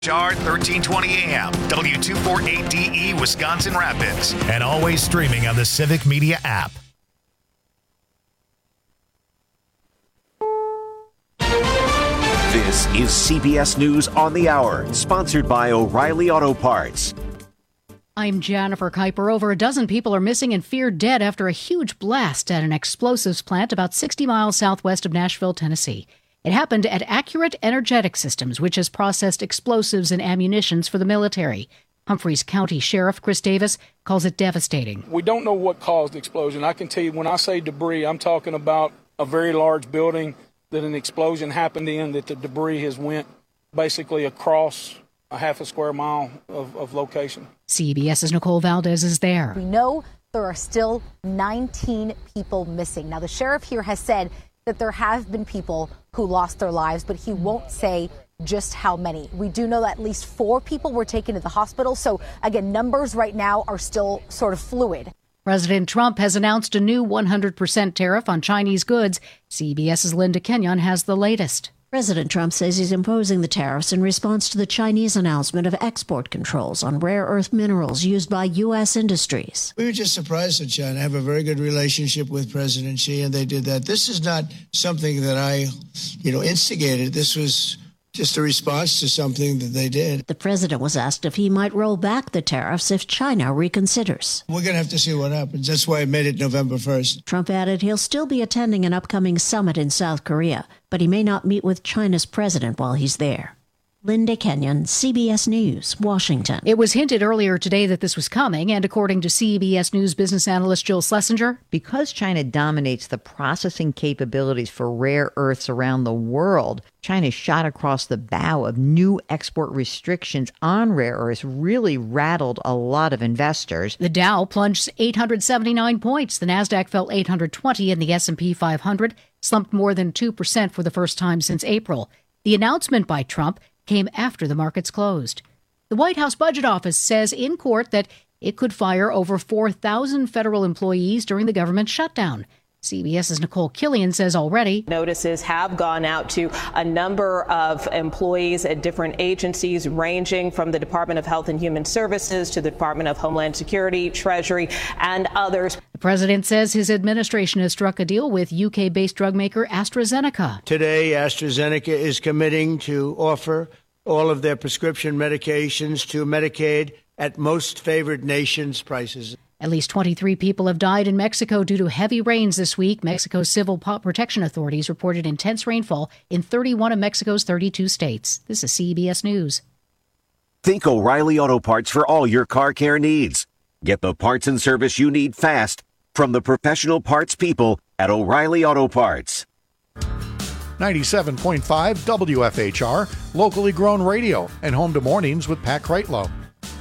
HR 1320 AM, W248DE, Wisconsin Rapids, and always streaming on the Civic Media app. This is CBS News on the Hour, sponsored by O'Reilly Auto Parts. I'm Jennifer Kuiper. Over a dozen people are missing and feared dead after a huge blast at an explosives plant about 60 miles southwest of Nashville, Tennessee. It happened at Accurate Energetic Systems, which has processed explosives and ammunitions for the military. Humphreys County Sheriff Chris Davis calls it devastating. We don't know what caused the explosion. I can tell you, when I say debris, I'm talking about a very large building that an explosion happened in, that the debris has went basically across a half a square mile of location. CBS's Nicole Valdez is there. We know there are still 19 people missing. Now, the sheriff here has said that there have been people who lost their lives, but he won't say just how many. We do know that at least 4 people were taken to the hospital. So, again, numbers right now are still sort of fluid. President Trump has announced a new 100% tariff on Chinese goods. CBS's Linda Kenyon has the latest. President Trump says he's imposing the tariffs in response to the Chinese announcement of export controls on rare earth minerals used by U.S. industries. We were just surprised that China have a very good relationship with President Xi, and they did that. This is not something that I, instigated. This was just a response to something that they did. The president was asked if he might roll back the tariffs if China reconsiders. We're going to have to see what happens. That's why I made it November 1st. Trump added he'll still be attending an upcoming summit in South Korea, but he may not meet with China's president while he's there. Linda Kenyon, CBS News, Washington. It was hinted earlier today that this was coming, and according to CBS News business analyst Jill Schlesinger, because China dominates the processing capabilities for rare earths around the world, China shot across the bow of new export restrictions on rare earths, really rattled a lot of investors. The Dow plunged 879 points. The Nasdaq fell 820, and the S&P 500 slumped more than 2% for the first time since April. The announcement by Trump came after the markets closed. The White House Budget Office says in court that it could fire over 4,000 federal employees during the government shutdown. CBS's Nicole Killian says already notices have gone out to a number of employees at different agencies, ranging from the Department of Health and Human Services to the Department of Homeland Security, Treasury, and others. The president says his administration has struck a deal with UK-based drug maker AstraZeneca. Today, AstraZeneca is committing to offer all of their prescription medications to Medicaid at most favored nations prices. At least 23 people have died in Mexico due to heavy rains this week. Mexico's civil protection authorities reported intense rainfall in 31 of Mexico's 32 states. This is CBS News. Think O'Reilly Auto Parts for all your car care needs. Get the parts and service you need fast from the professional parts people at O'Reilly Auto Parts. 97.5 WFHR, locally grown radio, and home to mornings with Pat Kreitlow.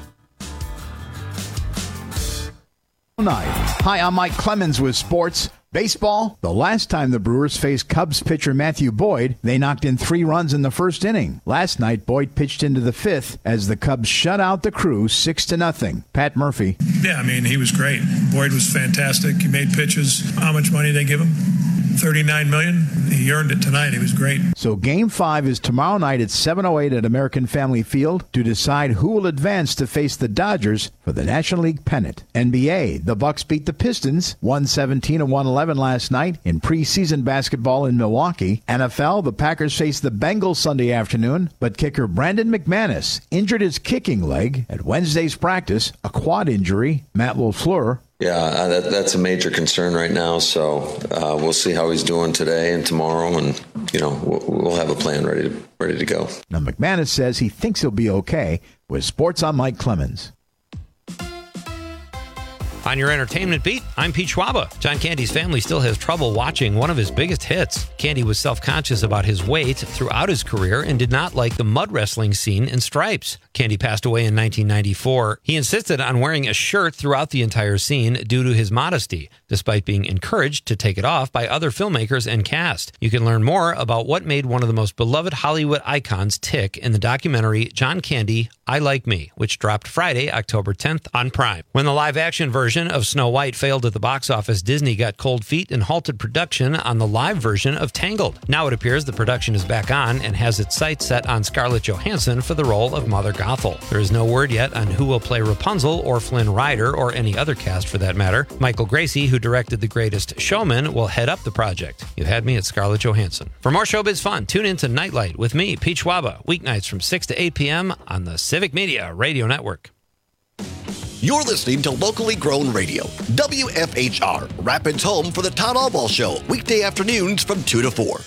Hi, I'm Mike Clemens with sports. Baseball, the last time the Brewers faced Cubs pitcher Matthew Boyd, they knocked in 3 runs in the first inning. Last night, Boyd pitched into the 5th as the Cubs shut out the Crew 6-0. Pat Murphy. Yeah, he was great. Boyd was fantastic. He made pitches. How much money did they give him? $39 million. He earned it tonight. He was great. So Game 5 is tomorrow night at 7:08 at American Family Field to decide who will advance to face the Dodgers for the National League pennant. NBA, the Bucks beat the Pistons 117-111 last night in preseason basketball in Milwaukee. NFL, the Packers face the Bengals Sunday afternoon, but kicker Brandon McManus injured his kicking leg at Wednesday's practice, a quad injury. Matt LaFleur. Yeah, that's a major concern right now. So we'll see how he's doing today and tomorrow, and we'll have a plan ready to go. Now McManus says he thinks he'll be okay. With Sports, I'm Mike Clemens. On your entertainment beat, I'm Pete Schwaba. John Candy's family still has trouble watching one of his biggest hits. Candy was self-conscious about his weight throughout his career and did not like the mud wrestling scene in Stripes. Candy passed away in 1994. He insisted on wearing a shirt throughout the entire scene due to his modesty, despite being encouraged to take it off by other filmmakers and cast. You can learn more about what made one of the most beloved Hollywood icons tick in the documentary John Candy, I Like Me, which dropped Friday, October 10th on Prime. When the live-action version version of Snow White failed at the box office, Disney got cold feet and halted production on the live version of Tangled. Now it appears the production is back on and has its sights set on Scarlett Johansson for the role of Mother Gothel. There is no word yet on who will play Rapunzel or Flynn Rider or any other cast for that matter. Michael Gracie, who directed The Greatest Showman, will head up the project. You had me at Scarlett Johansson. For more showbiz fun, tune in to Nightlight with me, Pete Schwaba, weeknights from 6 to 8 p.m. on the Civic Media Radio Network. You're listening to Locally Grown Radio, WFHR, Rapids home for the Todd Albaugh Show, weekday afternoons from 2 to 4.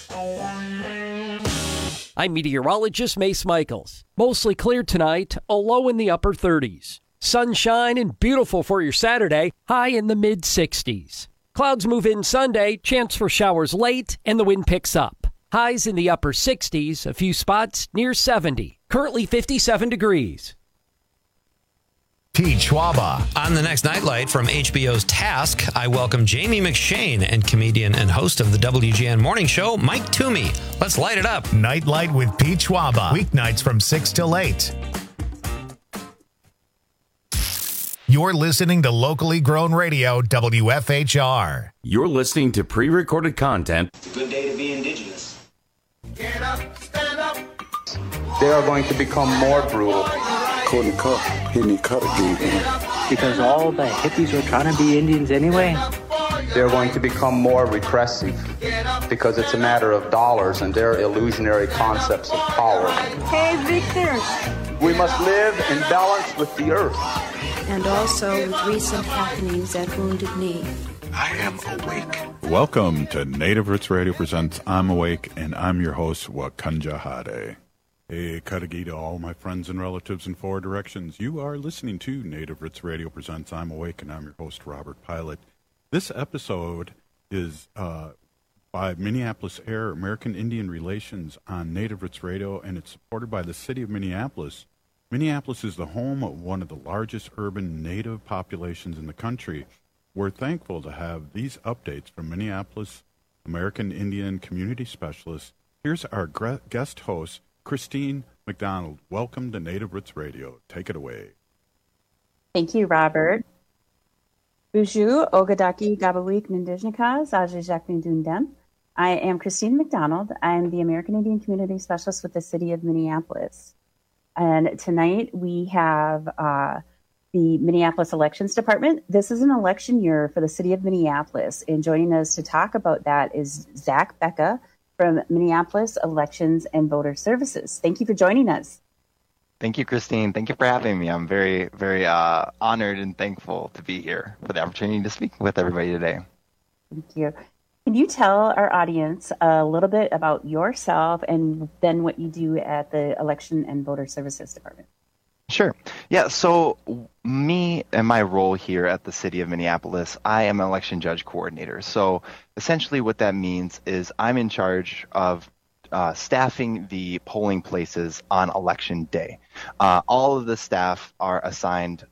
I'm meteorologist Mace Michaels. Mostly clear tonight, a low in the upper 30s. Sunshine and beautiful for your Saturday, high in the mid-60s. Clouds move in Sunday, chance for showers late, and the wind picks up. Highs in the upper 60s, a few spots near 70. Currently 57 degrees. Pete Schwaba. On the next Nightlight from HBO's Task, I welcome Jamie McShane and comedian and host of the WGN Morning Show, Mike Toomey. Let's light it up. Nightlight with Pete Schwaba. Weeknights from 6 till 8. You're listening to Locally Grown Radio, WFHR. You're listening to pre-recorded content. It's a good day to be indigenous. Get up, stand up. They are going to become more brutal. Couldn't cut, hitting cut again. Because all the hippies were trying to be Indians anyway. They're going to become more repressive because it's a matter of dollars and their illusionary concepts of power. Hey, Victor. We must live in balance with the earth. And also with recent happenings at Wounded Knee. I am awake. Welcome to Native Roots Radio presents I'm Awake, and I'm your host, Wakanja Hade. Hey, Katagi to all my friends and relatives in four directions. You are listening to Native Roots Radio presents I'm Awake, and I'm your host, Robert Pilot. This episode is by Minneapolis Air, American Indian Relations on Native Roots Radio, and it's supported by the city of Minneapolis. Minneapolis is the home of one of the largest urban Native populations in the country. We're thankful to have these updates from Minneapolis American Indian Community Specialist. Here's our guest host, Christine McDonald. Welcome to Native Roots Radio. Take it away. Thank you, Robert. Bonjour, Ogadaki Gabawik Nindijnikas, Ajajak Nindundem. I am Christine McDonald. I'm the American Indian Community Specialist with the City of Minneapolis. And tonight we have the Minneapolis Elections Department. This is an election year for the City of Minneapolis. And joining us to talk about that is Zach Becca from Minneapolis Elections and Voter Services. Thank you for joining us. Thank you, Christine. Thank you for having me. I'm very, very honored and thankful to be here for the opportunity to speak with everybody today. Thank you. Can you tell our audience a little bit about yourself and then what you do at the Election and Voter Services Department? Sure. Yeah, so me and my role here at the City of Minneapolis, I am an election judge coordinator. So essentially what that means is I'm in charge of staffing the polling places on election day. All of the staff are assigned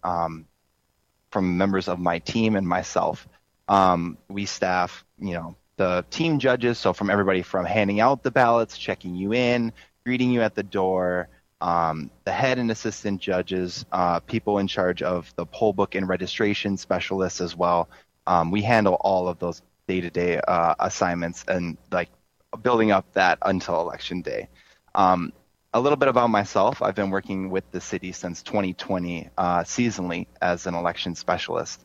from members of my team and myself. We staff, the team judges, so from everybody from handing out the ballots, checking you in, greeting you at the door, the head and assistant judges, people in charge of the poll book and registration specialists as well. We handle all of those day-to-day assignments and building up that until election day. A little bit about myself. I've been working with the city since 2020 seasonally as an election specialist.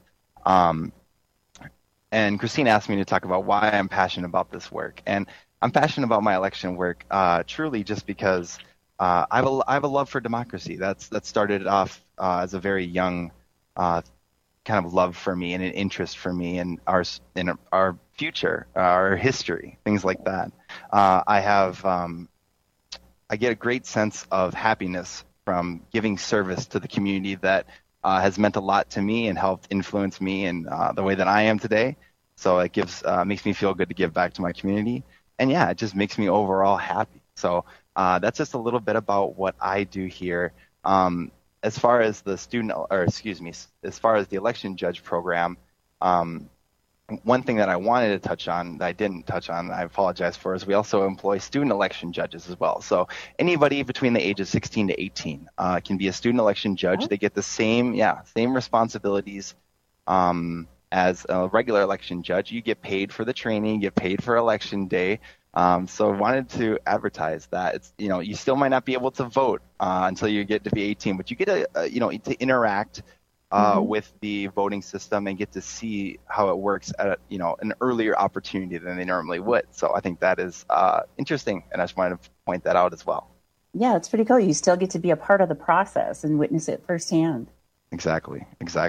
And Christine asked me to talk about why I'm passionate about this work. And I'm passionate about my election work truly just because I have a love for democracy. That started off as a very young kind of love for me and an interest for me in our future, our history, things like that. I get a great sense of happiness from giving service to the community that has meant a lot to me and helped influence me in the way that I am today. So it makes me feel good to give back to my community. And yeah, it just makes me overall happy. So that's just a little bit about what I do here. As far as the as far as the election judge program, one thing that I wanted to touch on that I didn't touch on, I apologize for, is we also employ student election judges as well. So anybody between the ages 16 to 18 can be a student election judge. They get the same responsibilities As a regular election judge, you get paid for the training, you get paid for election day. So I wanted to advertise that it's, you still might not be able to vote until you get to be 18, but you get to interact with the voting system and get to see how it works at an earlier opportunity than they normally would. So I think that is interesting, and I just wanted to point that out as well. Yeah, it's pretty cool. You still get to be a part of the process and witness it firsthand. Exactly.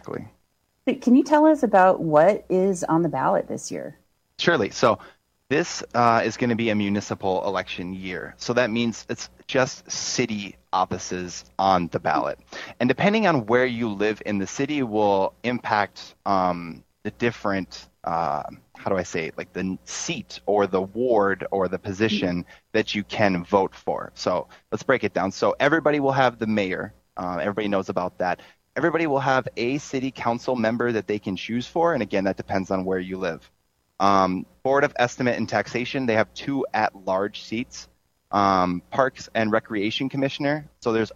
Can you tell us about what is on the ballot this year? Surely. So this is going to be a municipal election year. So that means it's just city offices on the ballot. And depending on where you live in the city will impact the different, like the seat or the ward or the position that you can vote for. So let's break it down. So everybody will have the mayor. Everybody knows about that. Everybody will have a city council member that they can choose for. And again, that depends on where you live. Board of Estimate and Taxation, they have 2 at-large seats. Parks and Recreation Commissioner, so there's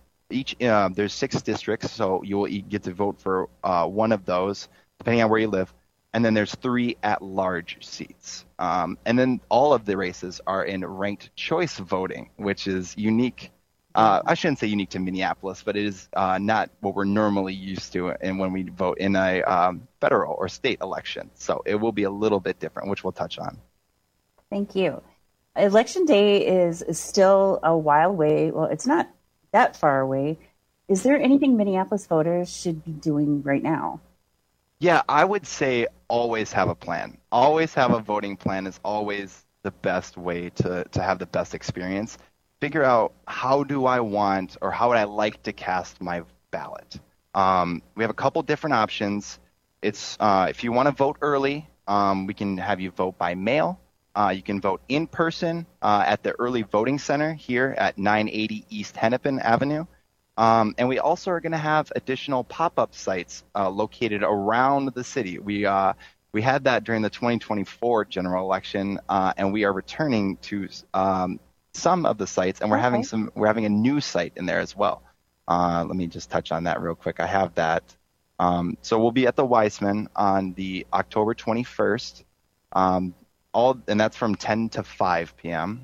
6 districts, so you will get to vote for one of those, depending on where you live. And then there's 3 at-large seats. And then all of the races are in ranked choice voting, which is unique. I shouldn't say unique to Minneapolis, but it is not what we're normally used to and when we vote in a federal or state election. So it will be a little bit different, which we'll touch on. Thank you. Election day is still a while away. Well, it's not that far away. Is there anything Minneapolis voters should be doing right now? Yeah, I would say always have a plan. Always have a voting plan is always the best way to have the best experience. Figure out how do I want or how would I like to cast my ballot. We have a couple different options. It's if you want to vote early, we can have you vote by mail. You can vote in person at the early voting center here at 980 East Hennepin Avenue. And we also are going to have additional pop-up sites located around the city. We had that during the 2024 general election, and we are returning to some of the sites, and we're having a new site in there as well. Let me just touch on that real quick. I have that. So we'll be at the Weissman on the October 21st. And that's from 10 to 5 p.m.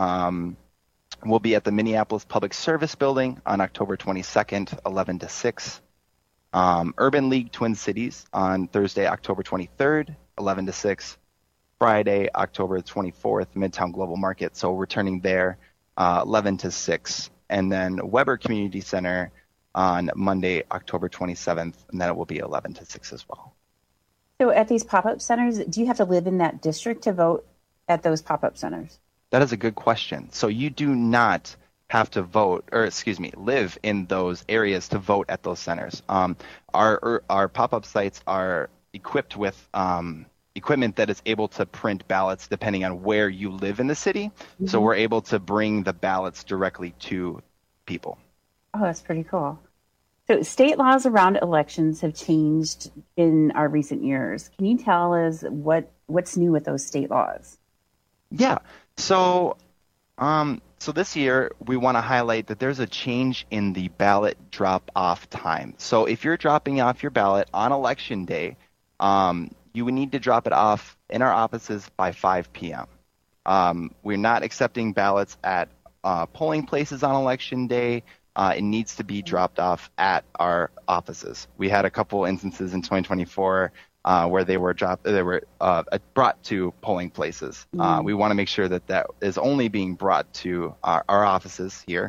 We'll be at the Minneapolis Public Service Building on October 22nd, 11 to 6. Urban League Twin Cities on Thursday, October 23rd, 11 to 6. Friday, October 24th, Midtown Global Market. So returning there, 11 to 6. And then Weber Community Center on Monday, October 27th, and then it will be 11 to 6 as well. So at these pop-up centers, do you have to live in that district to vote at those pop-up centers? That is a good question. So you do not have to live in those areas to vote at those centers. Our pop-up sites are equipped with equipment that is able to print ballots depending on where you live in the city. Mm-hmm. So we're able to bring the ballots directly to people. Oh, that's pretty cool. So state laws around elections have changed in our recent years. Can you tell us what's new with those state laws? Yeah. So this year we want to highlight that there's a change in the ballot drop-off time. So if you're dropping off your ballot on election day, you would need to drop it off in our offices by 5 p.m. We're not accepting ballots at polling places on election day. It needs to be dropped off at our offices. We had a couple instances in 2024 where they were brought to polling places. We want to make sure that is only being brought to our offices here.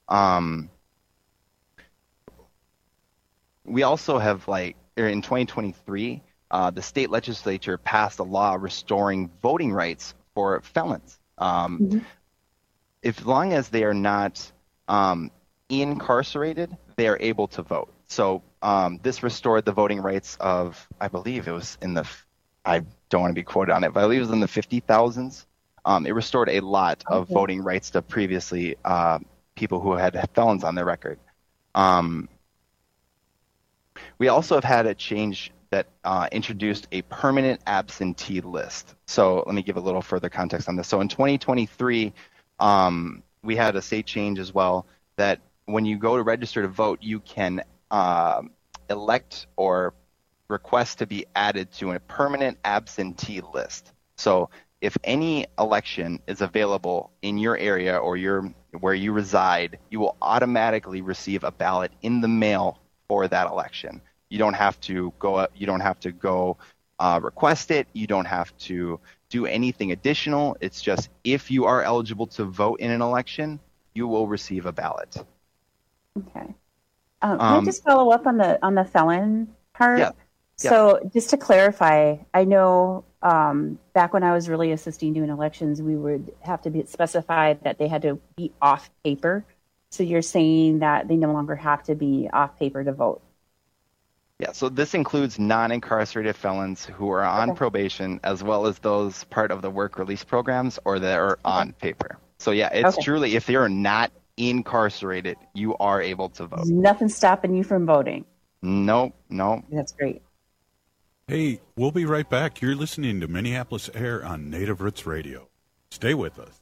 We also have in 2023. The state legislature passed a law restoring voting rights for felons. As long as they are not incarcerated, they are able to vote. So this restored the voting rights of, I believe it was I don't want to be quoted on it, but I believe it was in the 50,000s. It restored a lot of voting rights to previously people who had felons on their record. We also have had a change that introduced a permanent absentee list. So let me give a little further context on this. So in 2023, we had a state change as well that when you go to register to vote, you can elect or request to be added to a permanent absentee list. So if any election is available in your area or where you reside, you will automatically receive a ballot in the mail for that election. You don't have to go. Request it. You don't have to do anything additional. It's just if you are eligible to vote in an election, you will receive a ballot. Okay. Can I just follow up on the felon part? Yeah. So just to clarify, I know back when I was really assisting doing elections, we would have to specify that they had to be off paper. So you're saying that they no longer have to be off paper to vote? Yeah, so this includes non-incarcerated felons who are on probation, as well as those part of the work release programs or that are on paper. So yeah, it's truly, if you're not incarcerated, you are able to vote. There's nothing stopping you from voting? No. That's great. Hey, we'll be right back. You're listening to Minneapolis Air on Native Roots Radio. Stay with us.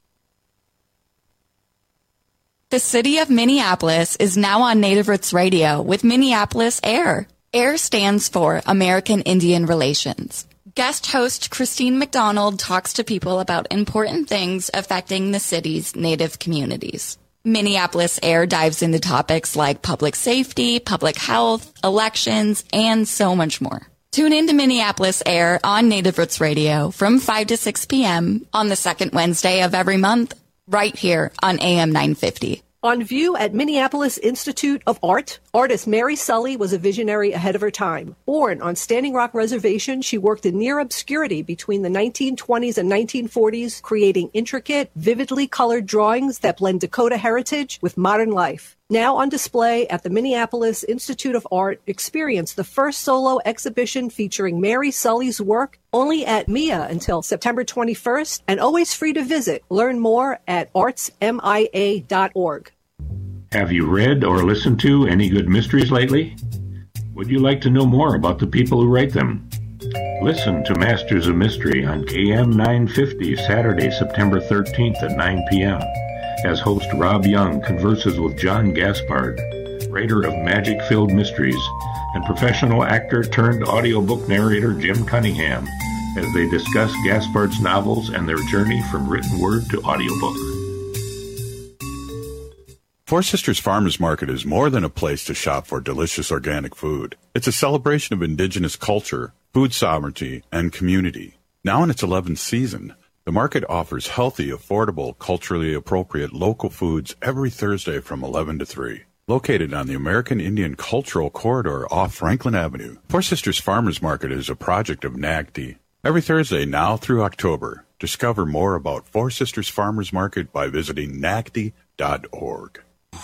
The city of Minneapolis is now on Native Roots Radio with Minneapolis Air. AIR stands for American Indian Relations. Guest host Christine McDonald talks to people about important things affecting the city's Native communities. Minneapolis Air dives into topics like public safety, public health, elections, and so much more. Tune in to Minneapolis Air on Native Roots Radio from 5 to 6 p.m. on the second Wednesday of every month, right here on AM 950. On view at Minneapolis Institute of Art, artist Mary Sully was a visionary ahead of her time. Born on Standing Rock Reservation, she worked in near obscurity between the 1920s and 1940s, creating intricate, vividly colored drawings that blend Dakota heritage with modern life. Now on display at the Minneapolis Institute of Art, experience the first solo exhibition featuring Mary Sully's work, only at MIA until September 21st, and always free to visit. Learn more at artsmia.org. Have you read or listened to any good mysteries lately? Would you like to know more about the people who write them? Listen to Masters of Mystery on AM 950 Saturday, September 13th at 9 p.m. as host Rob Young converses with John Gaspard, writer of magic-filled mysteries, and professional actor turned audiobook narrator Jim Cunningham as they discuss Gaspard's novels and their journey from written word to audiobook. Four Sisters Farmers Market is more than a place to shop for delicious organic food. It's a celebration of indigenous culture, food sovereignty, and community. Now in its 11th season, the market offers healthy, affordable, culturally appropriate local foods every Thursday from 11 to 3. Located on the American Indian Cultural Corridor off Franklin Avenue, Four Sisters Farmers Market is a project of NAGD. Every Thursday now through October, discover more about Four Sisters Farmers Market by visiting nagd.org.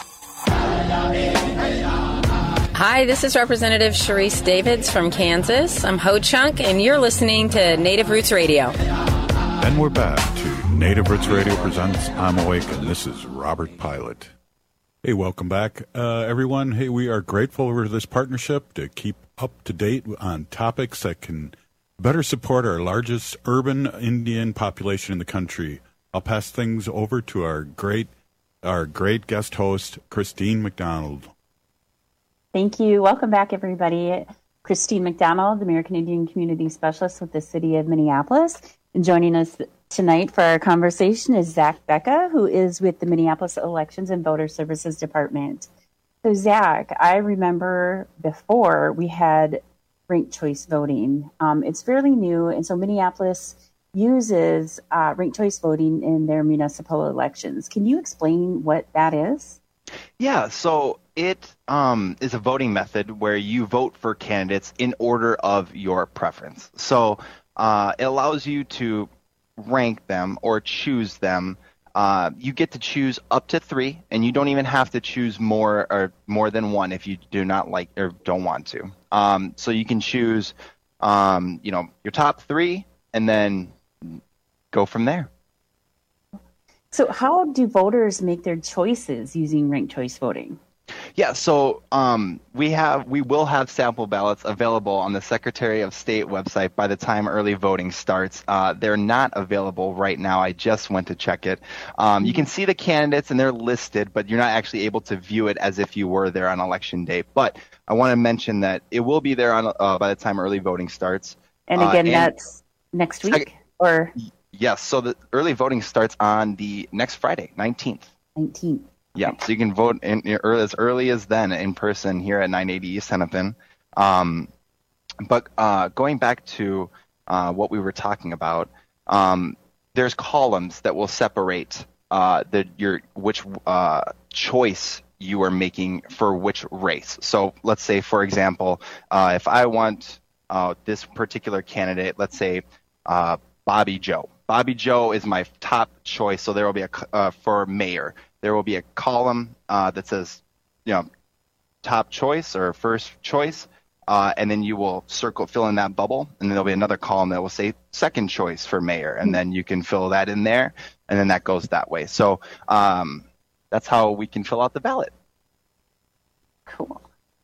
Hi, this is Representative Sharice Davids from Kansas. I'm Ho Chunk, and you're listening to Native Roots Radio. And we're back to Native Roots Radio presents I'm Awake, and this is Robert Pilot. Hey, welcome back, everyone. Hey, we are grateful for this partnership to keep up to date on topics that can better support our largest urban Indian population in the country. I'll pass things over to our great guest host, Christine McDonald. Thank you. Welcome back, everybody. Christine McDonald, American Indian Community Specialist with the City of Minneapolis. And joining us tonight for our conversation is Zach Becca, who is with the Minneapolis Elections and Voter Services Department. So, Zach, I remember before we had ranked choice voting. It's fairly new, and so Minneapolis uses ranked choice voting in their municipal elections. Can you explain what that is? Yeah, so it is a voting method where you vote for candidates in order of your preference. So it allows you to rank them or choose them. You get to choose up to 3, and you don't even have to choose more than 1 if you do not like or don't want to. So you can choose, your top 3, and then go from there. So how do voters make their choices using ranked choice voting? Yeah, so we will have sample ballots available on the Secretary of State website by the time early voting starts. They're not available right now. I just went to check it. You can see the candidates and they're listed, but you're not actually able to view it as if you were there on Election Day. But I want to mention that it will be there on by the time early voting starts. And again, that's next week, or? Yes, so the early voting starts on the next Friday, 19th. 19th. Yeah, so you can vote as early as then in person here at 980 East Hennepin. But going back to what we were talking about, there's columns that will separate which choice you are making for which race. So let's say, for example, if I want this particular candidate, let's say Bobby Joe. Bobby Joe is my top choice, so there will be for mayor. There will be a column that says, top choice or first choice, and then you will fill in that bubble, and then there'll be another column that will say second choice for mayor, and then you can fill that in there, and then that goes that way. So that's how we can fill out the ballot. Cool.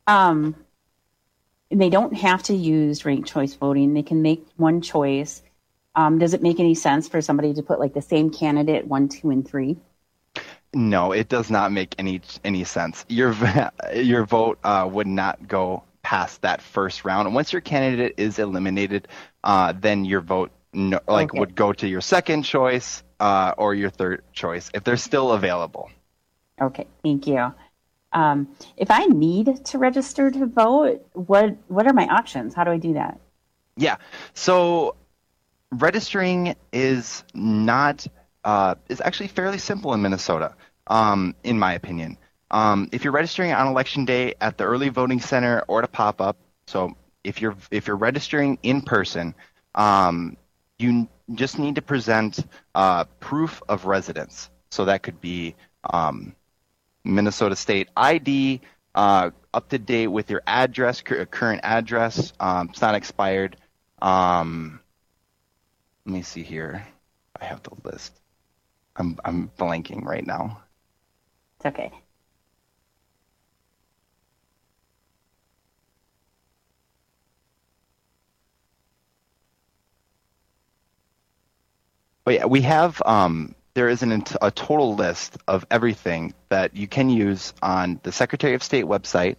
They don't have to use ranked choice voting. They can make one choice. Does it make any sense for somebody to put like the same candidate 1, 2, and 3? No, it does not make any sense. Your vote would not go past that first round. And once your candidate is eliminated, then your vote would go to your second choice or your third choice if they're still available. Okay, thank you. If I need to register to vote, what are my options? How do I do that? Yeah, so registering is not is actually fairly simple in Minnesota, in my opinion. If you're registering on Election Day at the early voting center or at a pop-up, so if you're registering in person, you just need to present proof of residence. So that could be Minnesota State ID, up to date with your address, current address. It's not expired. Let me see here. I have the list. I'm blanking right now. It's okay. But yeah, we have there is a total list of everything that you can use on the Secretary of State website.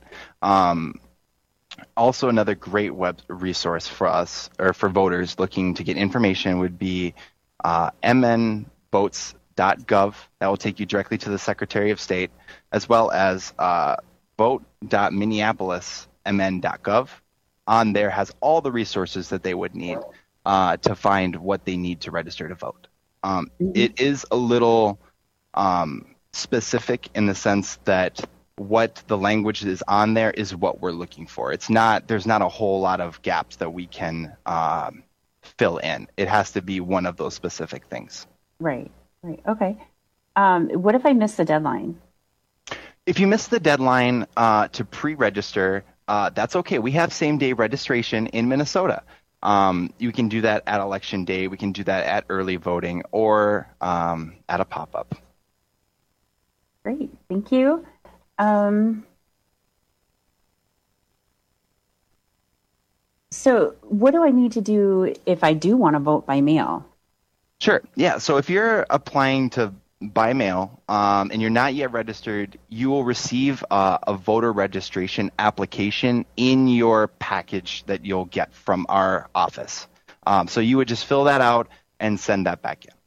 Also, another great web resource for us or for voters looking to get information would be mnvotes.gov. That will take you directly to the Secretary of State, as well as vote.minneapolismn.gov. On there has all the resources that they would need to find what they need to register to vote. It is a little specific in the sense that what the language is on there is what we're looking for. There's not a whole lot of gaps that we can fill in. It has to be one of those specific things. Right. Okay. What if I miss the deadline? If you miss the deadline to pre-register, that's okay. We have same-day registration in Minnesota. You can do that at Election Day. We can do that at early voting or at a pop-up. Great. Thank you. So what do I need to do if I do want to vote by mail? Sure. Yeah. So if you're applying to by mail and you're not yet registered, you will receive a voter registration application in your package that you'll get from our office. So you would just fill that out and send that back in.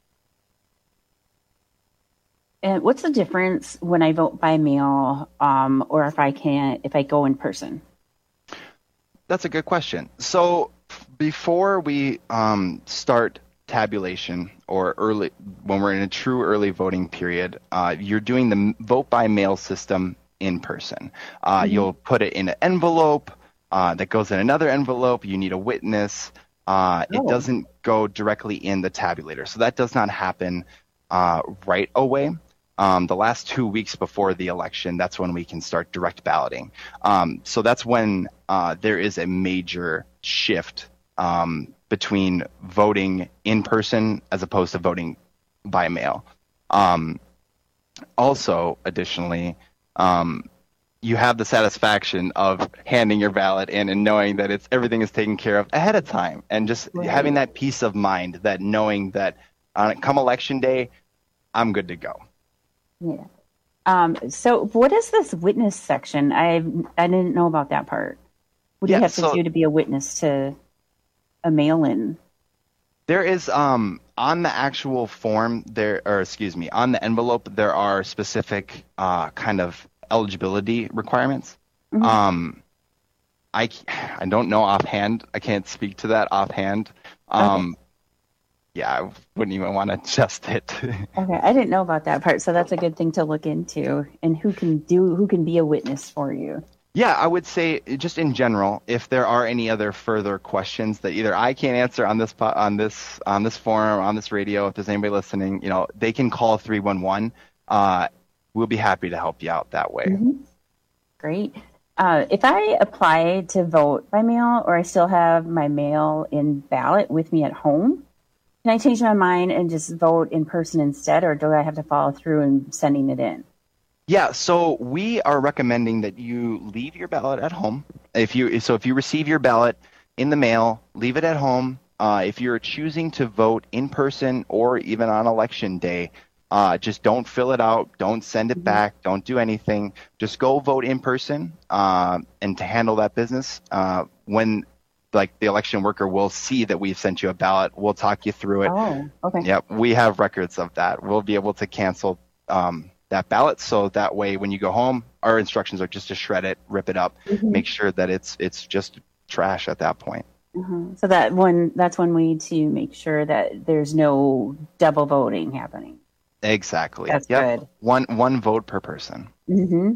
And what's the difference when I vote by mail or if I go in person? That's a good question. So before we start tabulation or early, when we're in a true early voting period, you're doing the vote by mail system in person. You'll put it in an envelope that goes in another envelope. You need a witness. It doesn't go directly in the tabulator. So that does not happen right away. The last 2 weeks before the election, that's when we can start direct balloting. So that's when there is a major shift between voting in person as opposed to voting by mail. Also, additionally, you have the satisfaction of handing your ballot in and knowing that everything is taken care of ahead of time, and just having that peace of mind, that knowing that come election day, I'm good to go. Yeah. So what is this witness section? I didn't know about that part. What do you have to do to be a witness to a mail-in? There is on the actual form on the envelope, there are specific kind of eligibility requirements. Mm-hmm. I don't know offhand. I can't speak to that offhand. Okay. Yeah, I wouldn't even want to adjust it. Okay, I didn't know about that part, so that's a good thing to look into. And who can be a witness for you? Yeah, I would say just in general, if there are any other further questions that either I can't answer on this forum, on this radio, if there's anybody listening, they can call 311. We'll be happy to help you out that way. Mm-hmm. Great. If I apply to vote by mail, or I still have my mail-in ballot with me at home, can I change my mind and just vote in person instead, or do I have to follow through and sending it in? Yeah, so we are recommending that you leave your ballot at home. If you receive your ballot in the mail, leave it at home. If you're choosing to vote in person or even on election day, just don't fill it out. Don't send it back. Don't do anything. Just go vote in person. And to handle that business, when the election worker will see that we've sent you a ballot, we'll talk you through it. Oh, okay. Yep, we have records of that. We'll be able to cancel that ballot, so that way when you go home, our instructions are just to shred it, rip it up, make sure that it's just trash at that point. Mm-hmm. So that's one way to make sure that there's no double voting happening. Exactly. That's good. One vote per person. Mm-hmm.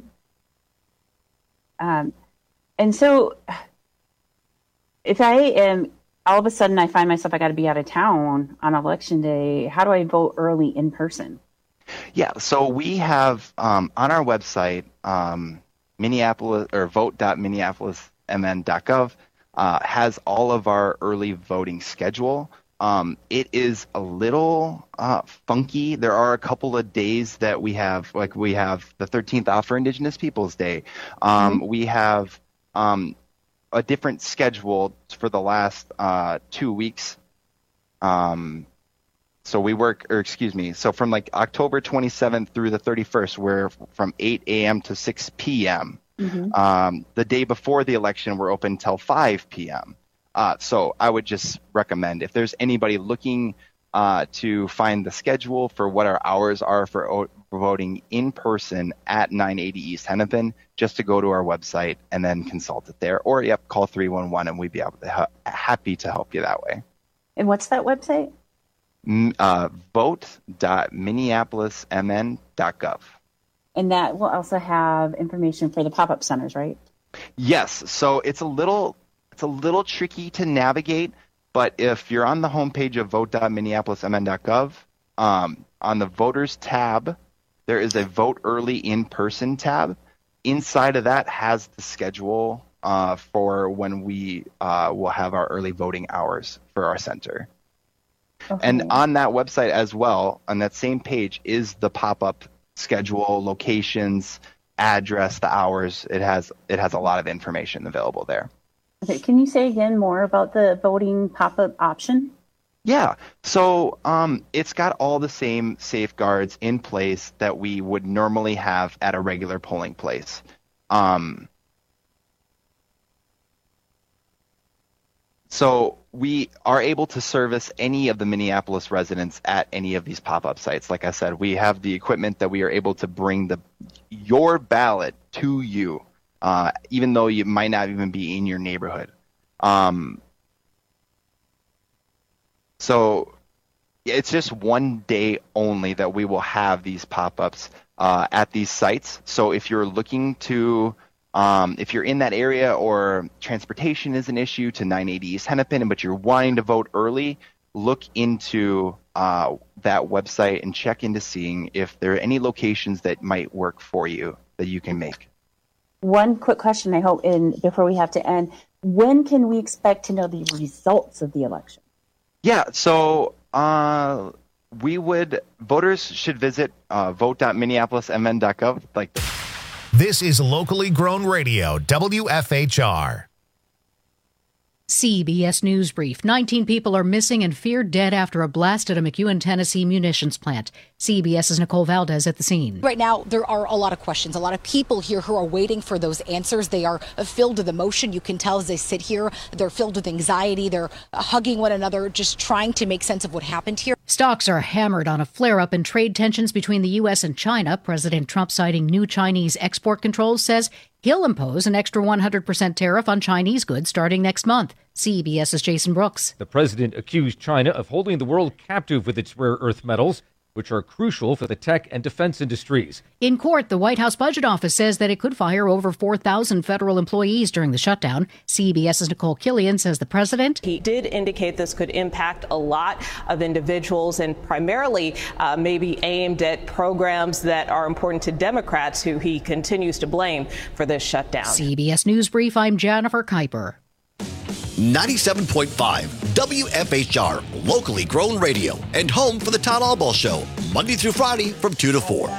And so if I am all of a sudden I find myself I got to be out of town on election day, how do I vote early in person? Yeah, so we have on our website, Minneapolis or vote.minneapolismn.gov has all of our early voting schedule. It is a little funky. There are a couple of days that we have, like we have the 13th off for Indigenous Peoples Day. We have a different schedule for the last 2 weeks. So from like October 27th through the 31st, we're from 8 a.m. to 6 p.m. Mm-hmm. The day before the election, we're open till 5 p.m. So I would just recommend, if there's anybody looking to find the schedule for what our hours are for voting in person at 980 East Hennepin, just to go to our website and then consult it there. Or, call 311 and we'd be able to happy to help you that way. And what's that website? Vote.minneapolismn.gov. And that will also have information for the pop-up centers, right? Yes. So it's a little tricky to navigate, but if you're on the homepage of vote.minneapolismn.gov, on the voters tab, there is a vote early in person tab. Inside of that has the schedule for when we will have our early voting hours for our center. Okay. And on that website as well, on that same page, is the pop-up schedule, locations, address, the hours. It has a lot of information available there. Okay, can you say again more about the voting pop-up option? Yeah, so it's got all the same safeguards in place that we would normally have at a regular polling place. So we are able to service any of the Minneapolis residents at any of these pop-up sites. Like I said, we have the equipment that we are able to bring your ballot to you, even though you might not even be in your neighborhood. So it's just one day only that we will have these pop-ups at these sites. So if you're looking to if you're in that area or transportation is an issue to 980 East Hennepin, but you're wanting to vote early, look into that website and check into seeing if there are any locations that might work for you that you can make. One quick question, I hope, before we have to end. When can we expect to know the results of the election? Yeah, so voters should visit vote.minneapolismn.gov. This is locally grown radio, WFHR. CBS News Brief. 19 people are missing and feared dead after a blast at a McEwen, Tennessee munitions plant. CBS's Nicole Valdez at the scene. Right now, there are a lot of questions, a lot of people here who are waiting for those answers. They are filled with emotion. You can tell as they sit here, they're filled with anxiety. They're hugging one another, just trying to make sense of what happened here. Stocks are hammered on a flare-up in trade tensions between the U.S. and China. President Trump, citing new Chinese export controls, says he'll impose an extra 100% tariff on Chinese goods starting next month. CBS's Jason Brooks. The president accused China of holding the world captive with its rare earth metals, which are crucial for the tech and defense industries. In court, the White House Budget Office says that it could fire over 4,000 federal employees during the shutdown. CBS's Nicole Killian says the president... He did indicate this could impact a lot of individuals and primarily maybe aimed at programs that are important to Democrats, who he continues to blame for this shutdown. CBS News Brief, I'm Jennifer Kuiper. 97.5 WFHR, locally grown radio, and home for the Todd Albaugh Show, Monday through Friday from 2 to 4.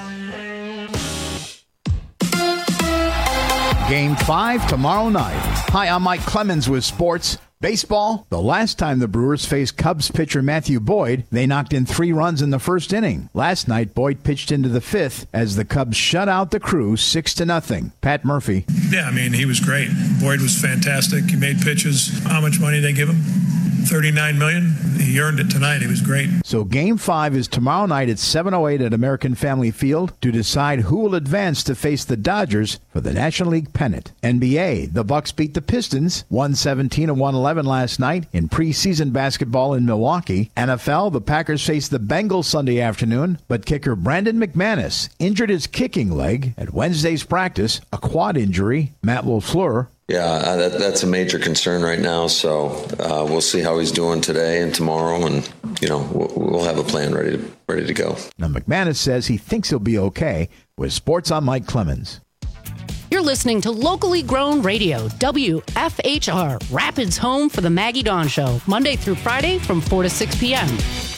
Game 5 tomorrow night. Hi, I'm Mike Clemens with sports. Baseball, the last time the Brewers faced Cubs pitcher Matthew Boyd, they knocked in 3 runs in the first inning. Last night, Boyd pitched into the 5th as the Cubs shut out the Crew 6-0. Pat Murphy. Yeah, I mean, he was great. Boyd was fantastic. He made pitches. How much money did they give him? $39 million. He earned it tonight. He was great. So Game 5 is tomorrow night at 7:08 at American Family Field to decide who will advance to face the Dodgers for the National League pennant. NBA, the Bucks beat the Pistons 117-111 last night in preseason basketball in Milwaukee. NFL, the Packers face the Bengals Sunday afternoon, but kicker Brandon McManus injured his kicking leg at Wednesday's practice, a quad injury. Matt LaFleur. Yeah, that's a major concern right now. So we'll see how he's doing today and tomorrow, and we'll have a plan ready to go. Now McManus says he thinks he'll be okay. With sports, I'm Mike Clemens. You're listening to locally grown radio, WFHR, Rapids home for the Maggie Dawn Show, Monday through Friday from 4 to 6 p.m.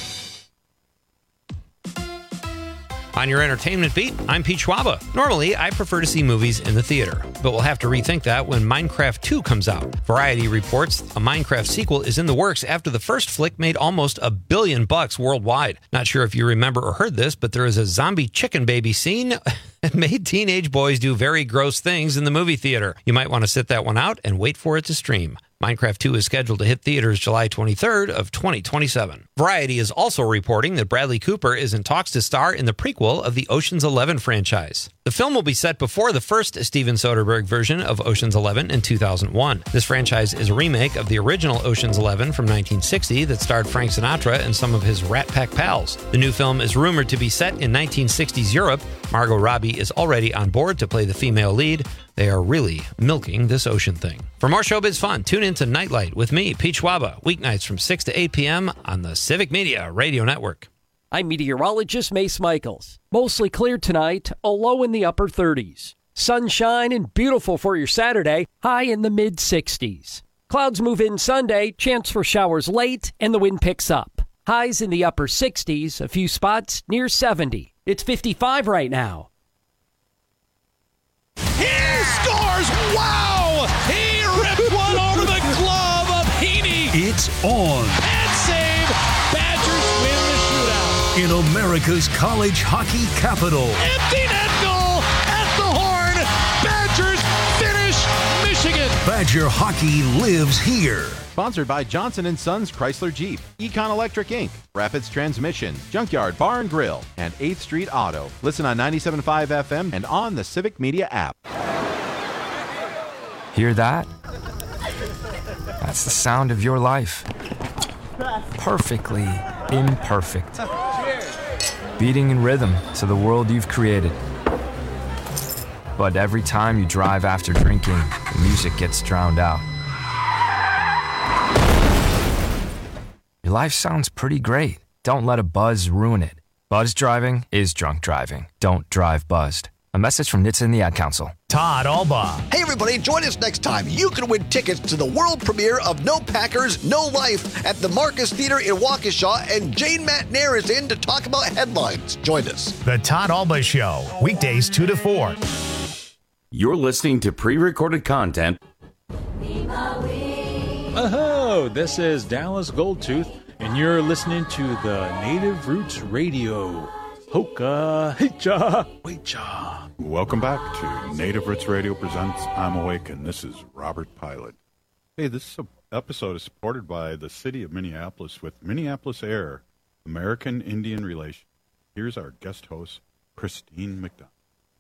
On your entertainment beat, I'm Pete Schwaba. Normally, I prefer to see movies in the theater, but we'll have to rethink that when Minecraft 2 comes out. Variety reports a Minecraft sequel is in the works after the first flick made almost $1 billion worldwide. Not sure if you remember or heard this, but there is a zombie chicken baby scene that made teenage boys do very gross things in the movie theater. You might want to sit that one out and wait for it to stream. Minecraft 2 is scheduled to hit theaters July 23rd of 2027. Variety is also reporting that Bradley Cooper is in talks to star in the prequel of the Ocean's 11 franchise. The film will be set before the first Steven Soderbergh version of Ocean's 11 in 2001. This franchise is a remake of the original Ocean's 11 from 1960 that starred Frank Sinatra and some of his Rat Pack pals. The new film is rumored to be set in 1960s Europe. Margot Robbie is already on board to play the female lead. They are really milking this ocean thing. For more showbiz fun, tune in to Nightlight with me, Pete Schwaba, weeknights from 6 to 8 p.m. on the Civic Media Radio Network. I'm meteorologist Mace Michaels. Mostly clear tonight, a low in the upper 30s. Sunshine and beautiful for your Saturday, high in the mid-60s. Clouds move in Sunday, chance for showers late, and the wind picks up. Highs in the upper 60s, a few spots near 70. It's 55 right now. He scores! Wow! He ripped one over the glove of Heaney. It's on. And save. Badgers win the shootout. In America's college hockey capital. Empty net goal at the horn. Badgers finish Michigan. Badger hockey lives here. Sponsored by Johnson & Sons Chrysler Jeep, Econ Electric Inc., Rapids Transmission, Junkyard Bar and Grill, and 8th Street Auto. Listen on 97.5 FM and on the Civic Media app. Hear that? That's the sound of your life. Perfectly imperfect. Beating in rhythm to the world you've created. But every time you drive after drinking, the music gets drowned out. Your life sounds pretty great. Don't let a buzz ruin it. Buzz driving is drunk driving. Don't drive buzzed. A message from NHTSA and the Ad Council. Todd Albaugh. Hey everybody, join us next time. You can win tickets to the world premiere of No Packers, No Life at the Marcus Theater in Waukesha, and Jane Matnair is in to talk about headlines. Join us. The Todd Albaugh Show, weekdays 2 to 4. You're listening to pre-recorded content. Oh, this is Dallas Goldtooth, and you're listening to the Native Roots Radio. Hoka, hicha, wecha. Welcome back to Native Roots Radio presents I'm Awake, and this is Robert Pilot. Hey, this episode is supported by the City of Minneapolis with Minneapolis Air, American Indian Relations. Here's our guest host, Christine McDonald.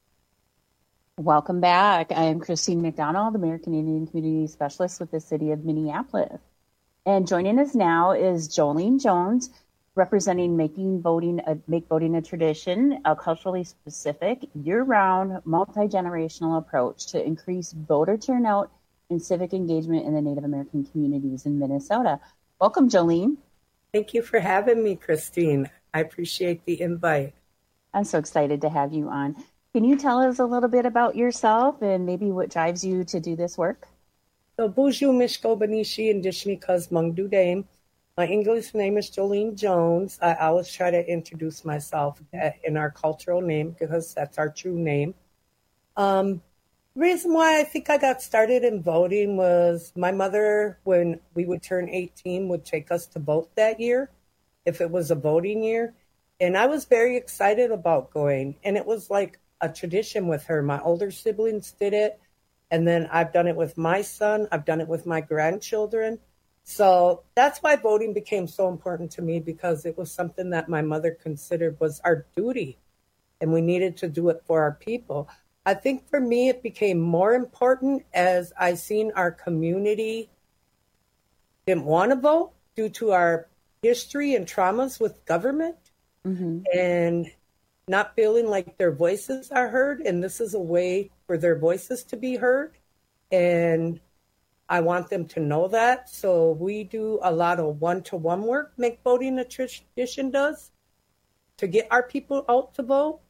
Welcome back. I am Christine McDonald, American Indian Community Specialist with the City of Minneapolis. And joining us now is Jolene Jones, representing Make Voting a Tradition, a culturally specific, year-round, multi-generational approach to increase voter turnout and civic engagement in the Native American communities in Minnesota. Welcome, Jolene. Thank you for having me, Christine. I appreciate the invite. I'm so excited to have you on. Can you tell us a little bit about yourself and maybe what drives you to do this work? So, Buju Mishko Banishi and Dishni Kuzmung Dudame. My English name is Jolene Jones. I always try to introduce myself in our cultural name because that's our true name. Reason why I think I got started in voting was my mother, when we would turn 18, would take us to vote that year, if it was a voting year. And I was very excited about going. And it was like a tradition with her. My older siblings did it. And then I've done it with my son. I've done it with my grandchildren. So that's why voting became so important to me, because it was something that my mother considered was our duty. And we needed to do it for our people. I think for me, it became more important as I seen our community didn't want to vote due to our history and traumas with government and not feeling like their voices are heard. And this is a way for their voices to be heard. And I want them to know that. So we do a lot of one-to-one work, Make Voting a Tradition does, to get our people out to vote.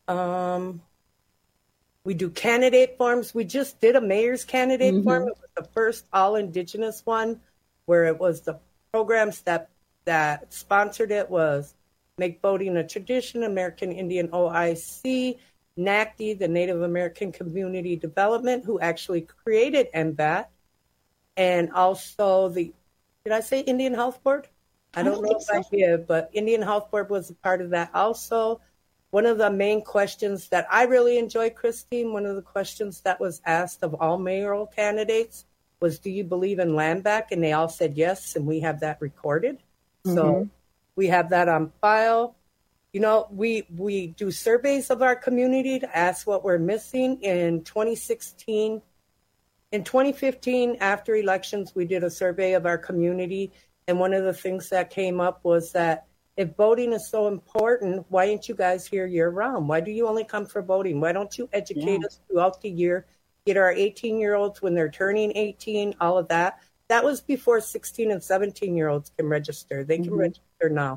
We do candidate forums. We just did a mayor's candidate forum. It was the first all-Indigenous one, where it was the programs that sponsored it was Make Voting a Tradition, American Indian OIC, NACD, the Native American Community Development, who actually created NVAT, and also did I say Indian Health Board? I don't know if I did, but Indian Health Board was a part of that also. One of the main questions that I really enjoy, Christine, one of the questions that was asked of all mayoral candidates was, do you believe in land back? And they all said yes, and we have that recorded. So we have that on file. You know, we do surveys of our community to ask what we're missing. In 2016, in 2015, after elections, we did a survey of our community. And one of the things that came up was that if voting is so important, why aren't you guys here year-round? Why do you only come for voting? Why don't you educate us throughout the year, get our 18-year-olds when they're turning 18, all of that? That was before 16 and 17-year-olds can register. They can register now.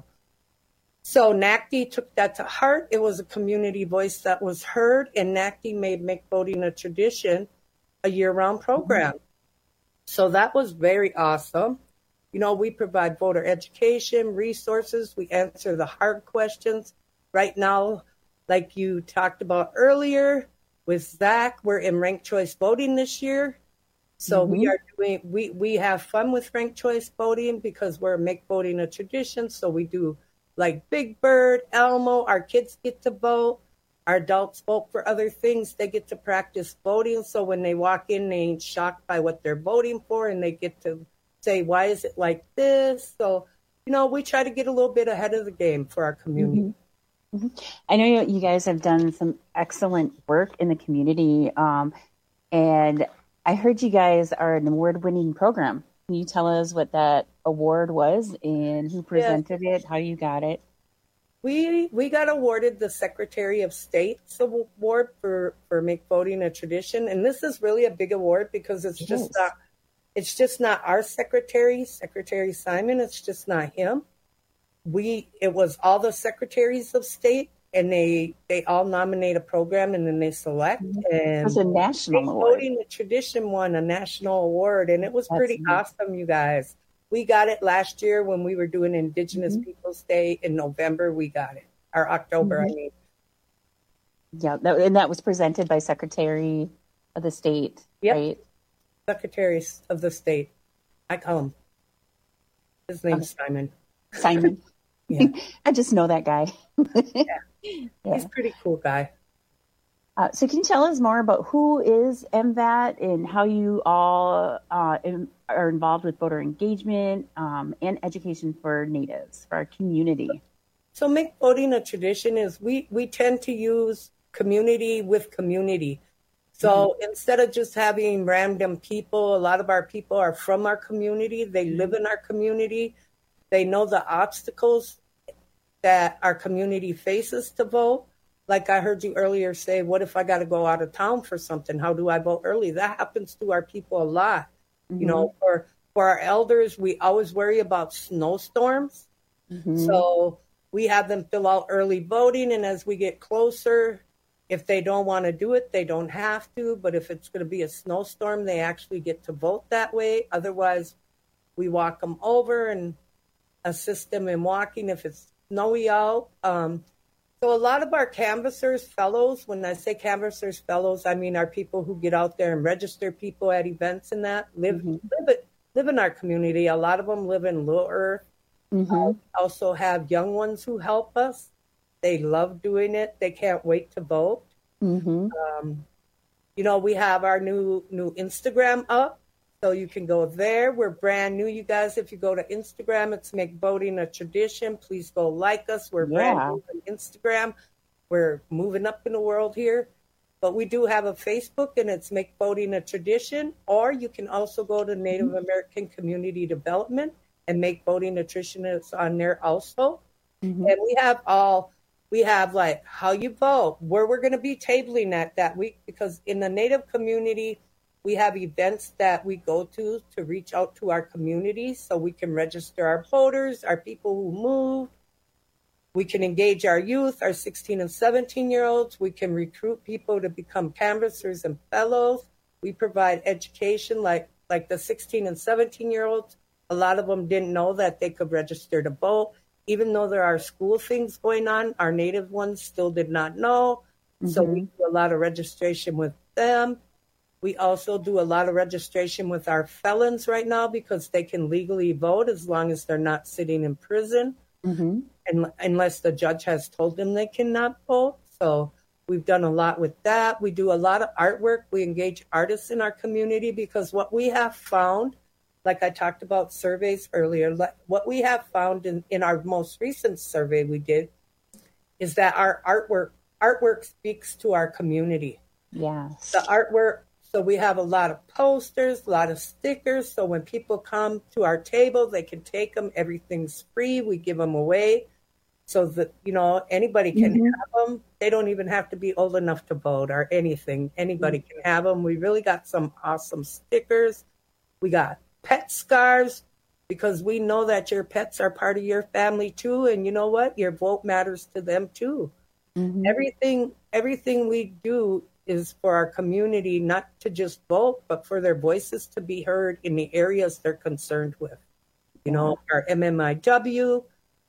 So NACD took that to heart. It was a community voice that was heard, and NACD made Make Voting a Tradition, a year-round program. So that was very awesome. You know, we provide voter education, resources. We answer the hard questions. Right now, like you talked about earlier with Zach, we're in ranked choice voting this year. So we have fun with ranked choice voting because we're Make Voting a Tradition. So we do like Big Bird, Elmo, our kids get to vote. Our adults vote for other things. They get to practice voting. So when they walk in, they ain't shocked by what they're voting for, and they get to say, why is it like this? So, you know, we try to get a little bit ahead of the game for our community. I know you guys have done some excellent work in the community. And I heard you guys are an award-winning program. Can you tell us what that award was and who presented it, how you got it? We got awarded the Secretary of State's award for Make Voting a Tradition. And this is really a big award because it's just not our Secretary Simon. It's just not him. It was all the secretaries of state, and they all nominate a program, and then they select. And it was a national award. Voting a Tradition won a national award, and it was pretty awesome, you guys. We got it last year when we were doing Indigenous Peoples Day in November. We got it, or October, I mean. Yeah, and that was presented by Secretary of the state, Yep. right? Secretary of the state. I call him. His name's Simon. Simon. Yeah. I just know that guy. He's a pretty cool guy. So can you tell us more about who is MVAT and how you all are involved with voter engagement and education for natives, for our community? So make voting a tradition is we tend to use community with community. So instead of just having random people, a lot of our people are from our community. They live in our community. They know the obstacles that our community faces to vote. Like I heard you earlier say, what if I got to go out of town for something? How do I vote early? That happens to our people a lot. You know, for our elders, we always worry about snowstorms. So we have them fill out early voting. And as we get closer, if they don't want to do it, they don't have to. But if it's going to be a snowstorm, they actually get to vote that way. Otherwise, we walk them over and assist them in walking if it's snowy out. So a lot of our canvassers fellows, when I say canvassers fellows, I mean our people who get out there and register people at events and that live in our community. A lot of them live in Little Earth. Also have young ones who help us. They love doing it. They can't wait to vote. You know, we have our new Instagram up, so you can go there. We're brand new, you guys. If you go to Instagram, it's Make Voting a Tradition. Please go like us. We're brand new on Instagram. We're moving up in the world here. But we do have a Facebook, and it's Make Voting a Tradition. Or you can also go to Native American Community Development and Make Voting a Tradition. It's on there also. And we have like how you vote, where we're going to be tabling that week, because in the Native community, we have events that we go to reach out to our community so we can register our voters, our people who moved. We can engage our youth, our 16 and 17-year-olds. We can recruit people to become canvassers and fellows. We provide education like the 16 and 17-year-olds. A lot of them didn't know that they could register to vote. Even though there are school things going on, our Native ones still did not know. So we do a lot of registration with them. We also do a lot of registration with our felons right now because they can legally vote as long as they're not sitting in prison, and unless the judge has told them they cannot vote. So we've done a lot with that. We do a lot of artwork. We engage artists in our community because what we have found, like I talked about surveys earlier, what we have found in our most recent survey we did is that our artwork speaks to our community. Yes. The artwork, so we have a lot of posters, a lot of stickers. So when people come to our table, they can take them. Everything's free. We give them away so that, you know, anybody can have them. They don't even have to be old enough to vote or anything. Anybody can have them. We really got some awesome stickers. We got pet scarves because we know that your pets are part of your family too. And you know what? Your vote matters to them too. Everything we do is for our community, not to just vote, but for their voices to be heard in the areas they're concerned with. You know, our MMIW,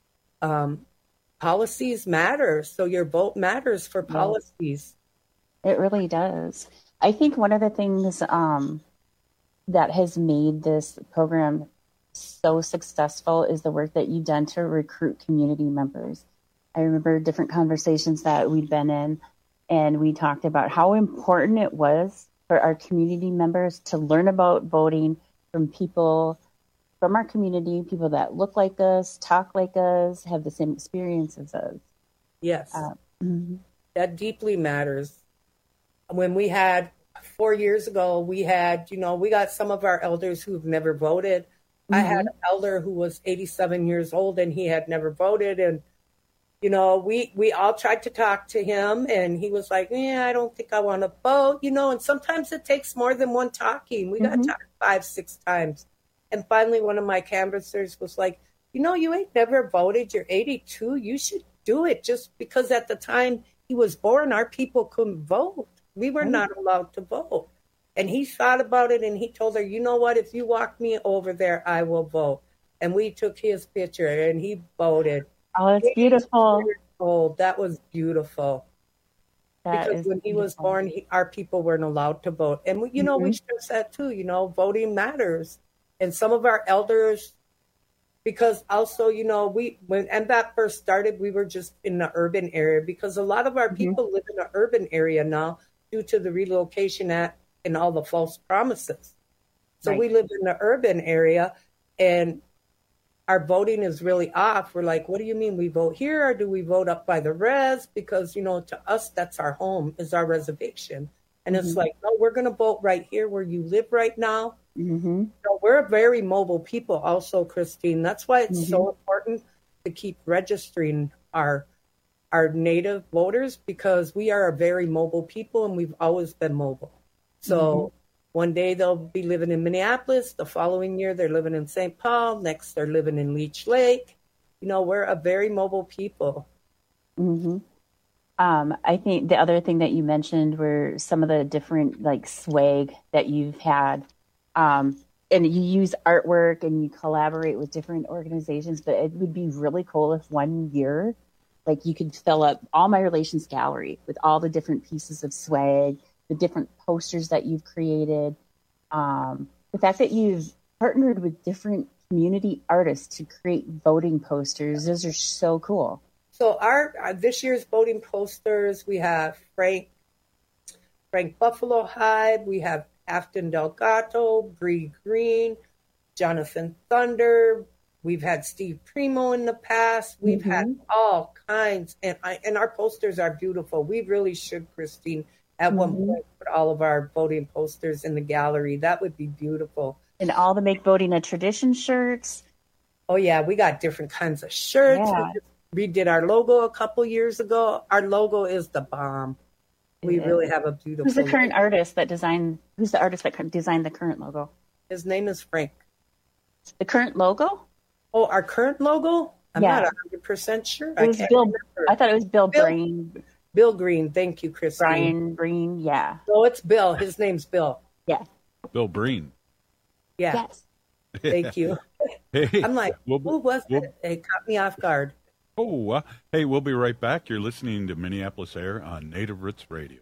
policies matter. So your vote matters for policies. It really does. I think one of the things that has made this program so successful is the work that you've done to recruit community members. I remember different conversations that we'd been in, and we talked about how important it was for our community members to learn about voting from people from our community, people that look like us, talk like us, have the same experiences as us. Yes, that deeply matters. When we had 4 years ago, we got some of our elders who've never voted. I had an elder who was 87 years old and he had never voted. And, you know, we all tried to talk to him and he was like, I don't think I want to vote, you know, and sometimes it takes more than one talking. We got talked 5-6 times. And finally, one of my canvassers was like, you know, you ain't never voted. You're 82. You should do it, just because at the time he was born, our people couldn't vote. We were not allowed to vote. And he thought about it and he told her, you know what, if you walk me over there, I will vote. And we took his picture and he voted. Oh, that's beautiful. That was beautiful. Because when he was born, our people weren't allowed to vote. And, we stress that too, voting matters. And some of our elders, because also, when MBAP first started, we were just in the urban area because a lot of our people live in the urban area now due to the Relocation Act and all the false promises. So we live in the urban area and our voting is really off. We're like, what do you mean we vote here or do we vote up by the res? Because, to us, that's our home, is our reservation. And it's like, no, we're going to vote right here where you live right now. So we're a very mobile people also, Christine. That's why it's so important to keep registering our native voters because we are a very mobile people and we've always been mobile. So one day they'll be living in Minneapolis. The following year, they're living in St. Paul. Next, they're living in Leech Lake. We're a very mobile people. I think the other thing that you mentioned were some of the different swag that you've had. And you use artwork and you collaborate with different organizations, but it would be really cool if one year, you could fill up All My Relations gallery with all the different pieces of swag, the different posters that you've created, the fact that you've partnered with different community artists to create voting posters. Those are so cool. So our this year's voting posters, we have Frank Buffalo Hide, we have Afton Delgado, Bree Green, Jonathan Thunder. We've had Steve Primo in the past. We've had all kinds, and our posters are beautiful. We really should, Christine, at one point put all of our voting posters in the gallery. That would be beautiful. And all the Make Voting a Tradition shirts. Oh, yeah, we got different kinds of shirts. Yeah. We redid our logo a couple years ago. Our logo is the bomb. We really have a beautiful Who's the current artist that designed the current logo? His name is Frank. The current logo? Oh, our current logo? I'm not 100% sure. It was I thought it was Bill Green. Bill Green. Thank you, Christine. Brian Green, yeah. So it's Bill. His name's Bill. Yeah. Bill Breen. Yeah. Yes. Thank you. Hey, I'm like, who was it? It caught me off guard. Oh, hey, we'll be right back. You're listening to Minneapolis Air on Native Roots Radio.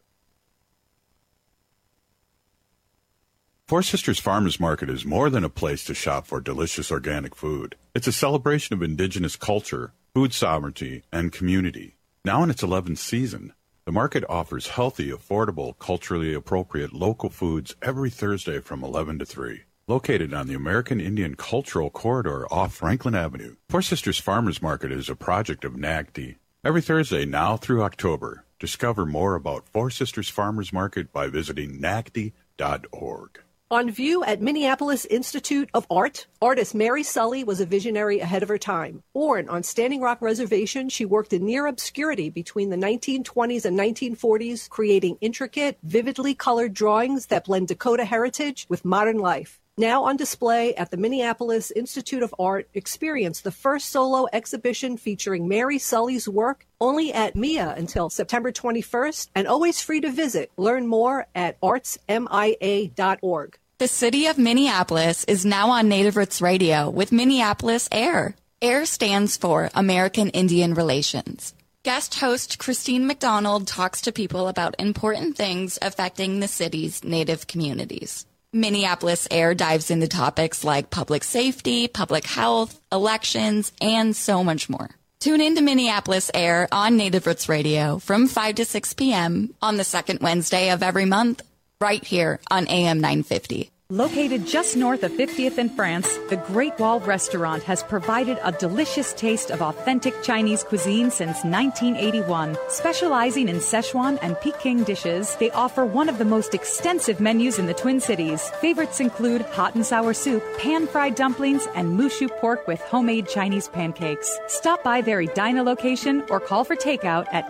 Four Sisters Farmers Market is more than a place to shop for delicious organic food. It's a celebration of indigenous culture, food sovereignty, and community. Now in its 11th season, the market offers healthy, affordable, culturally appropriate local foods every Thursday from 11 to 3. Located on the American Indian Cultural Corridor off Franklin Avenue, Four Sisters Farmers Market is a project of NAGD. Every Thursday now through October, discover more about Four Sisters Farmers Market by visiting nagd.org. On view at Minneapolis Institute of Art, artist Mary Sully was a visionary ahead of her time. Born on Standing Rock Reservation, she worked in near obscurity between the 1920s and 1940s, creating intricate, vividly colored drawings that blend Dakota heritage with modern life. Now on display at the Minneapolis Institute of Art, experience the first solo exhibition featuring Mary Sully's work only at MIA until September 21st and always free to visit. Learn more at artsmia.org. The city of Minneapolis is now on Native Roots Radio with Minneapolis AIR. AIR stands for American Indian Relations. Guest host Christine McDonald talks to people about important things affecting the city's Native communities. Minneapolis AIR dives into topics like public safety, public health, elections, and so much more. Tune in to Minneapolis AIR on Native Roots Radio from 5 to 6 p.m. on the second Wednesday of every month, right here on AM 950. Located just north of 50th and France, the Great Wall Restaurant has provided a delicious taste of authentic Chinese cuisine since 1981. Specializing in Szechuan and Peking dishes, they offer one of the most extensive menus in the Twin Cities. Favorites include hot and sour soup, pan-fried dumplings, and mushu pork with homemade Chinese pancakes. Stop by their Edina location or call for takeout at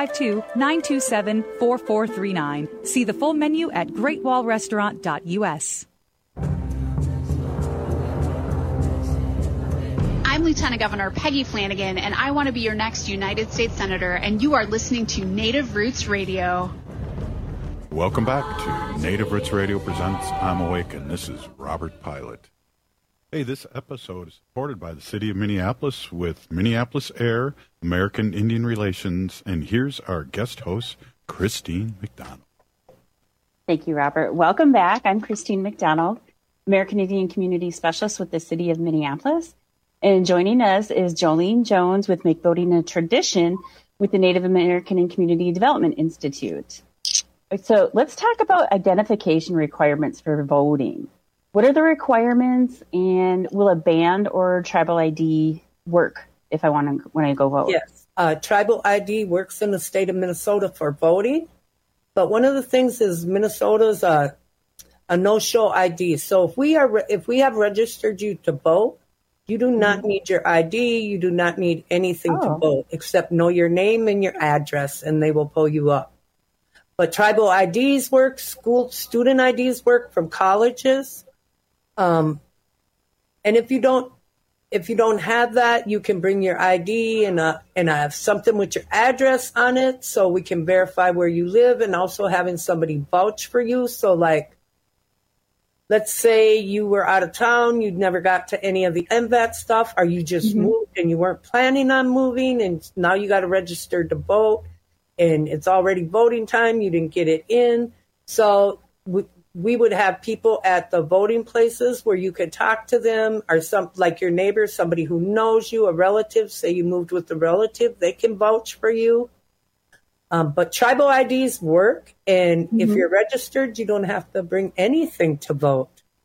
952-927-4439. See the full menu at greatwallrestaurant.us. I'm Lieutenant Governor Peggy Flanagan, and I want to be your next United States Senator, and you are listening to Native Roots Radio. Welcome back to Native Roots Radio presents I'm Awake, and this is Robert Pilot. Hey, this episode is supported by the City of Minneapolis with Minneapolis AIR, American Indian Relations, and here's our guest host, Christine McDonald. Thank you, Robert. Welcome back. I'm Christine McDonald, American Indian Community Specialist with the City of Minneapolis. And joining us is Jolene Jones with Make Voting a Tradition with the Native American and Community Development Institute. So let's talk about identification requirements for voting. What are the requirements, and will a band or tribal ID work if I when I go vote? Yes, tribal ID works in the state of Minnesota for voting, but one of the things is Minnesota's a no-show ID. So if we have registered you to vote, you do not need your ID. You do not need anything to vote except know your name and your address, and they will pull you up. But tribal IDs work, student IDs work from colleges. And if you don't have that, you can bring your ID and have something with your address on it so we can verify where you live, and also having somebody vouch for you. So like, let's say you were out of town, you'd never got to any of the MVAT stuff, or you just moved and you weren't planning on moving, and now you got to register to vote, and it's already voting time, you didn't get it in. So we would have people at the voting places where you could talk to them, or like your neighbor, somebody who knows you, a relative, say you moved with a relative, they can vouch for you. But tribal IDs work, and if you're registered, you don't have to bring anything to vote.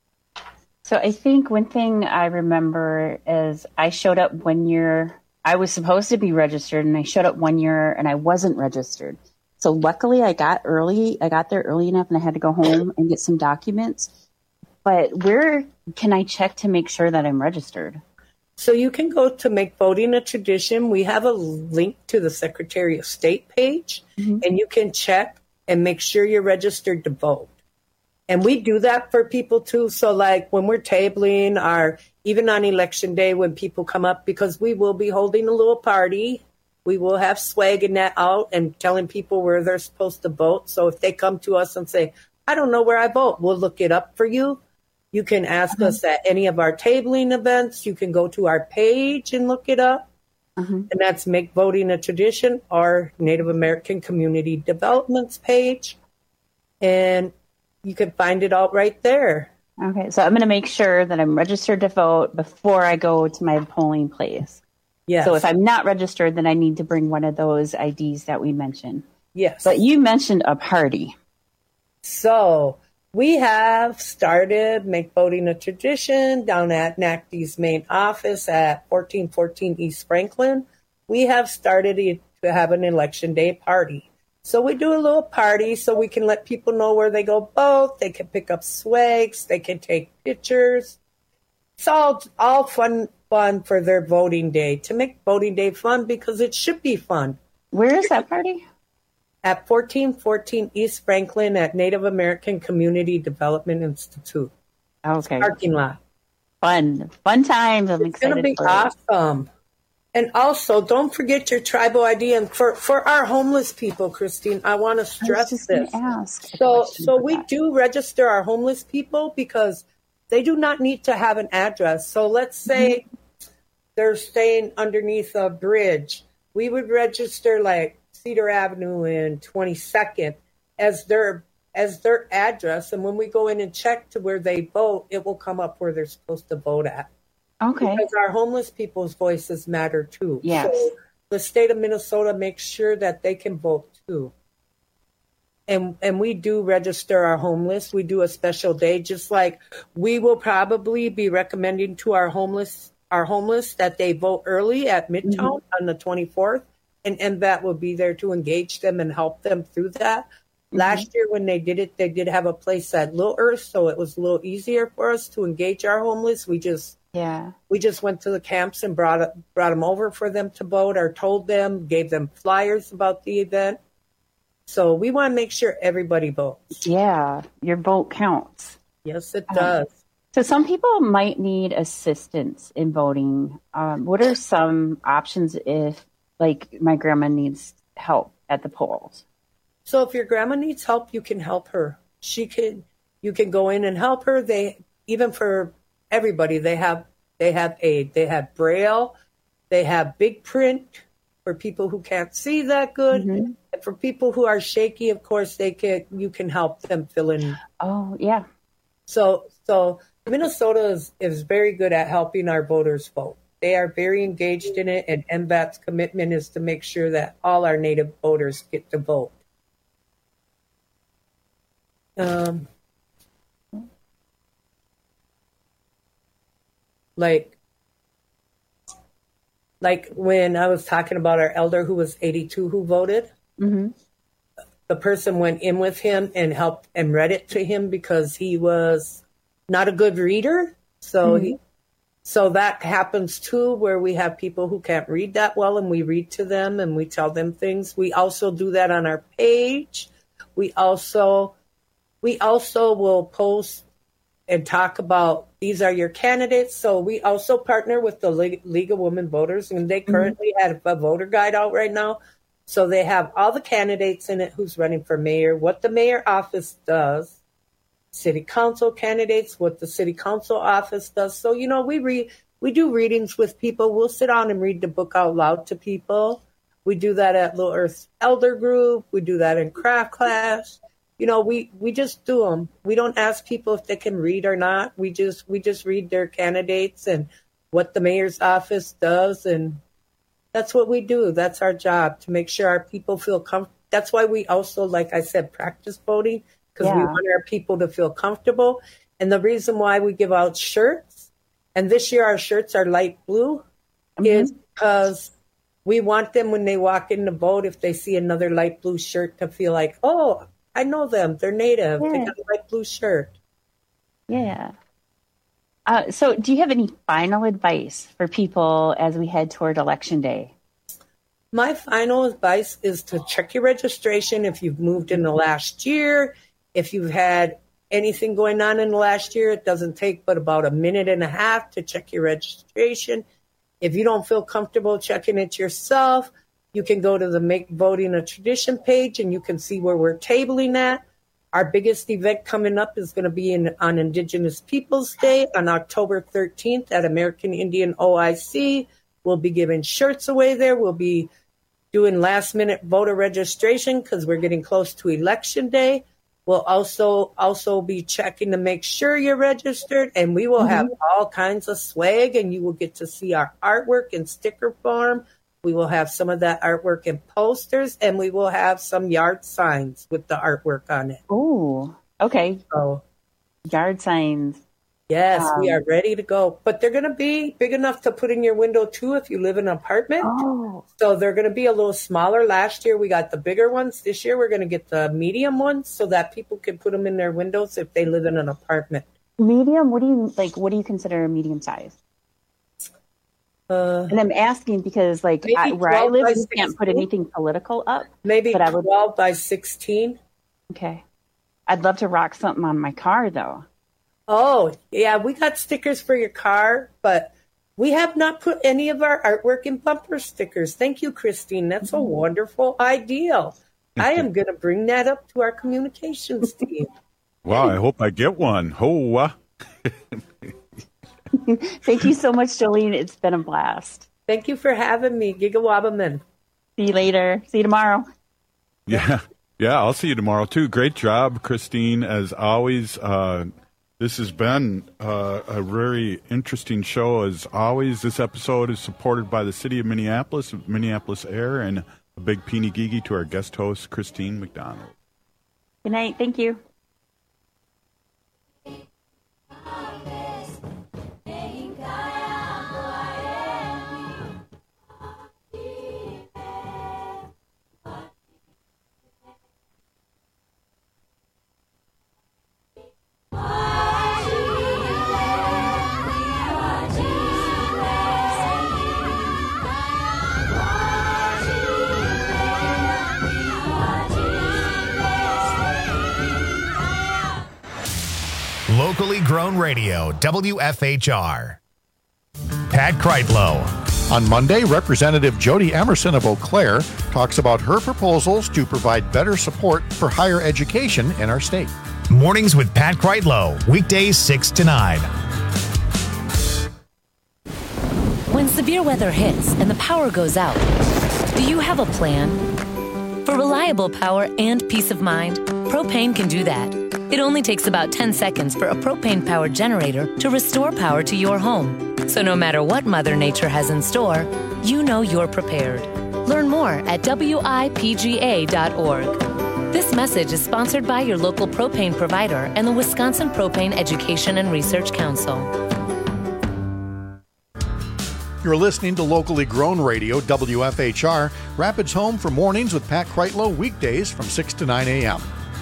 So I think one thing I remember is I showed up one year. I was supposed to be registered, and I showed up one year and I wasn't registered. So luckily I got there early enough, and I had to go home and get some documents. But where can I check to make sure that I'm registered? So you can go to Make Voting a Tradition. We have a link to the Secretary of State page, and you can check and make sure you're registered to vote. And we do that for people too. So like when we're tabling, or even on election day when people come up, because we will be holding a little party, we will have swag and that out and telling people where they're supposed to vote. So if they come to us and say, I don't know where I vote, we'll look it up for you. You can ask us at any of our tabling events. You can go to our page and look it up. And that's Make Voting a Tradition, our Native American Community Developments page. And you can find it all right there. Okay, so I'm going to make sure that I'm registered to vote before I go to my polling place. Yes. So if I'm not registered, then I need to bring one of those IDs that we mentioned. Yes. But you mentioned a party. So we have started Make Voting a Tradition down at NACD's main office at 1414 East Franklin. We have started to have an election day party. So we do a little party so we can let people know where they go vote. They can pick up swags. They can take pictures. It's all fun for their voting day, to make voting day fun, because it should be fun. Where is that party? At 1414 East Franklin at Native American Community Development Institute. Okay. Parking lot. Fun times. I'm excited. It's going to be awesome. And also, don't forget your tribal ID. And for our homeless people, Christine, I want to stress this. So we do register our homeless people because they do not need to have an address. So let's say they're staying underneath a bridge. We would register like Cedar Avenue and 22nd as their address. And when we go in and check to where they vote, it will come up where they're supposed to vote at. Okay. Because our homeless people's voices matter too. Yes. So the state of Minnesota makes sure that they can vote too. And we do register our homeless. We do a special day, just like we will probably be recommending to our homeless that they vote early at Midtown on the 24th. And MVAT will be there to engage them and help them through that. Last year when they did it, they did have a place at Little Earth, so it was a little easier for us to engage our homeless. We just went to the camps and brought them over for them to vote, or told them, gave them flyers about the event. So we want to make sure everybody votes. Yeah, your vote counts. Yes, it does. So some people might need assistance in voting. What are some options if, like, my grandma needs help at the polls? So if your grandma needs help, you can help her. You can go in and help her. Even for everybody, they have aid. They have Braille, they have big print, for people who can't see that good. Mm-hmm. And for people who are shaky, of course, you can help them fill in. Oh, yeah. So Minnesota is very good at helping our voters vote. They are very engaged in it, and MVAT's commitment is to make sure that all our Native voters get to vote. Like when I was talking about our elder who was 82 who voted, mm-hmm. the person went in with him and helped and read it to him because he was not a good reader. So mm-hmm. So that happens too, where we have people who can't read that well and we read to them and we tell them things. We also do that on our page. We also will post and talk about these are your candidates. So we also partner with the League of Women Voters, and they currently have a voter guide out right now. So they have all the candidates in it who's running for mayor, what the mayor office does, city council candidates, what the city council office does. So, we do readings with people. We'll sit down and read the book out loud to people. We do that at Little Earth Elder Group. We do that in craft class. We just do them. We don't ask people if they can read or not. We just read their candidates and what the mayor's office does. And that's what we do. That's our job, to make sure our people feel comfortable. That's why we also, like I said, practice voting, because we want our people to feel comfortable. And the reason why we give out shirts, and this year our shirts are light blue, is because we want them when they walk in to vote, if they see another light blue shirt, to feel like, oh, I know them. They're Native. Yeah. They got a light blue shirt. Yeah. So do you have any final advice for people as we head toward Election Day? My final advice is to check your registration if you've moved in the last year. If you've had anything going on in the last year, it doesn't take but about a minute and a half to check your registration. If you don't feel comfortable checking it yourself, you can go to the Make Voting a Tradition page and you can see where we're tabling at. Our biggest event coming up is going to be on Indigenous Peoples Day on October 13th at American Indian OIC. We'll be giving shirts away there. We'll be doing last-minute voter registration because we're getting close to Election Day. We'll also be checking to make sure you're registered, and we will have all kinds of swag, and you will get to see our artwork in sticker form. We will have some of that artwork in posters, and we will have some yard signs with the artwork on it. Oh, okay. So, yard signs. Yes, we are ready to go. But they're going to be big enough to put in your window, too, if you live in an apartment. Oh. So they're going to be a little smaller. Last year, we got the bigger ones. This year, we're going to get the medium ones so that people can put them in their windows if they live in an apartment. Medium? What do you consider a medium size? And I'm asking because, where I live, you can't put anything political up. Maybe 12 by 16. Okay. I'd love to rock something on my car, though. Oh, yeah, we got stickers for your car, but we have not put any of our artwork in bumper stickers. Thank you, Christine. That's a wonderful idea. I am going to bring that up to our communications team. Wow, I hope I get one. Thank you so much, Jolene. It's been a blast. Thank you for having me, Gigawabaman. See you later. See you tomorrow. Yeah, I'll see you tomorrow, too. Great job, Christine, as always. This has been a very interesting show. As always, this episode is supported by the City of Minneapolis Air, and a big peeny gigi to our guest host, Christine McDonald. Good night. Thank you. Locally grown radio, WFHR. Pat Kreitlow. On Monday, Representative Jody Emerson of Eau Claire talks about her proposals to provide better support for higher education in our state. Mornings with Pat Kreitlow, weekdays 6 to 9. When severe weather hits and the power goes out, Do you have a plan? For reliable power and peace of mind, Propane can do that. It only takes about 10 seconds for a propane-powered generator to restore power to your home. So no matter what Mother Nature has in store, you know you're prepared. Learn more at WIPGA.org. This message is sponsored by your local propane provider and the Wisconsin Propane Education and Research Council. You're listening to locally grown radio, WFHR, Rapids Home for mornings with Pat Kreitlow, weekdays from 6 to 9 a.m.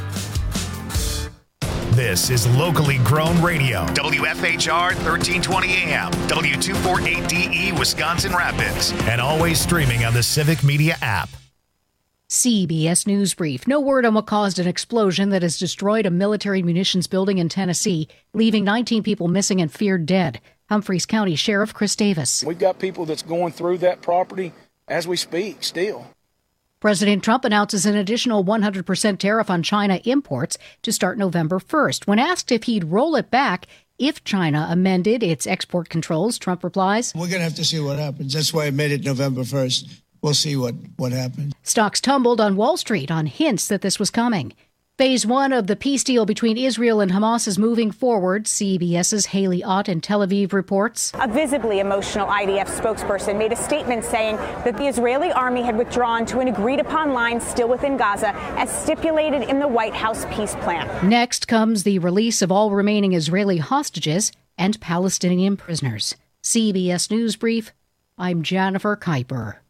This is locally grown radio, WFHR 1320 AM, W248DE Wisconsin Rapids, and always streaming on the Civic Media app. CBS News Brief. No word on what caused an explosion that has destroyed a military munitions building in Tennessee, leaving 19 people missing and feared dead. Humphreys County Sheriff Chris Davis. We've got people that's going through that property as we speak still. President Trump announces an additional 100% tariff on China imports to start November 1st. When asked if he'd roll it back if China amended its export controls, Trump replies, "We're going to have to see what happens. That's why I made it November 1st. We'll see what happens." Stocks tumbled on Wall Street on hints that this was coming. Phase 1 of the peace deal between Israel and Hamas is moving forward. CBS's Haley Ott in Tel Aviv reports. A visibly emotional IDF spokesperson made a statement saying that the Israeli army had withdrawn to an agreed-upon line still within Gaza, as stipulated in the White House peace plan. Next comes the release of all remaining Israeli hostages and Palestinian prisoners. CBS News Brief, I'm Jennifer Kuiper.